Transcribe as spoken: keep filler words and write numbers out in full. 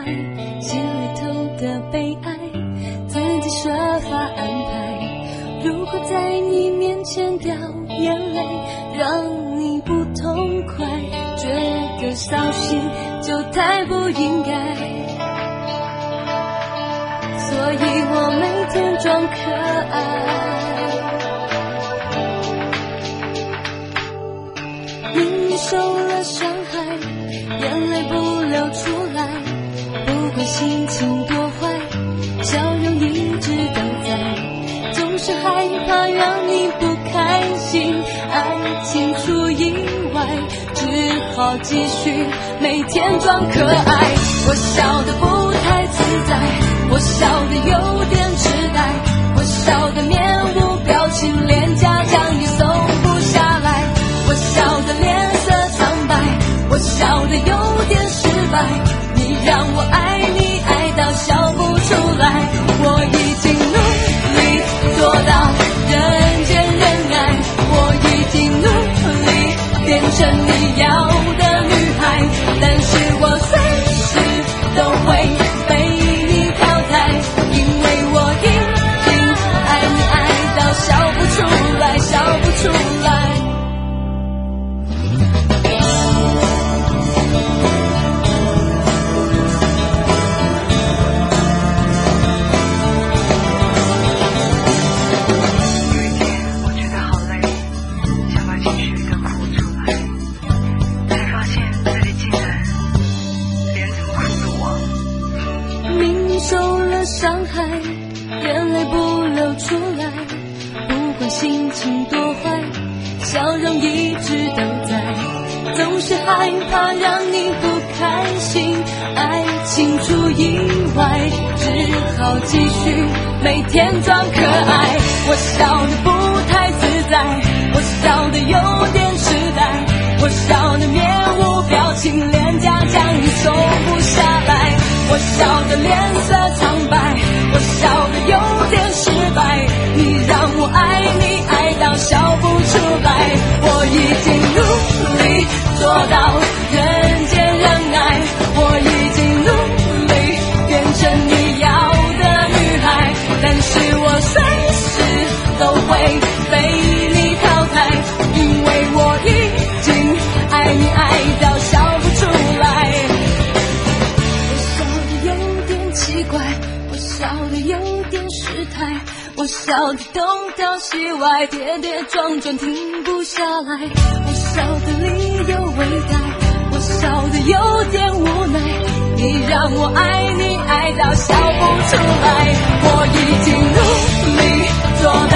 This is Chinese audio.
怀，心里头的悲哀自己设法安排。如果在你面前掉眼泪让你不痛快，觉得扫兴就太不应该，所以我每天装可爱。明明受了伤害，眼泪不流出来，不管心情多坏，笑容一直都在，总是害怕让你不开心，爱情出意外，只好继续每天装可爱。我笑得不太自在，我笑得有点痴呆，我笑得面无表情，脸颊僵硬松不下来，我笑得脸色苍白，我笑得有点失败，你让我爱你爱到笑不出来。我已经努力做到人见人爱，我已经努力变成你要的女孩，但是我随时都会被你淘汰，因为我已经爱你爱到笑不出来，笑不出来。伤害，眼泪不流出来，不管心情多坏，笑容一直都在，总是害怕让你不开心，爱情出意外，只好继续每天装可爱。我笑得不太自在，我笑得有点痴呆，我笑得面无表情，脸颊僵硬松不下来，我笑得脸色苍白，我笑得有点失败，你让我爱你爱到笑不出来。我已经努力做到人见人爱，我已经努力变成你要的女孩，但是我随时都会被你淘汰，因为我已经爱你爱到笑不出来。奇怪，我笑得有点失态，我笑得东倒西歪，跌跌撞撞停不下来，我笑得理有微带，我笑得有点无奈，你让我爱你爱到笑不出来。我已经努力做